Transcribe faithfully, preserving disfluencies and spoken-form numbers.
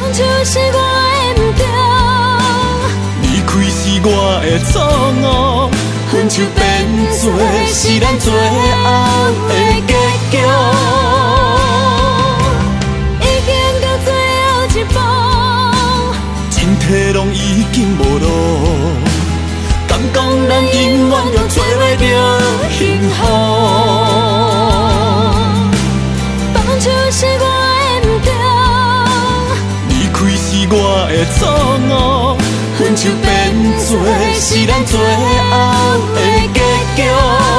手是我的不对， 离开是我的错误，分手变做是咱最后的结局。 已经到最后一步， 身体拢已经无路，敢讲咱永远就找袂到幸福？ 放手是我的不对， 离开是我的错误，分手变做是咱最后的结局。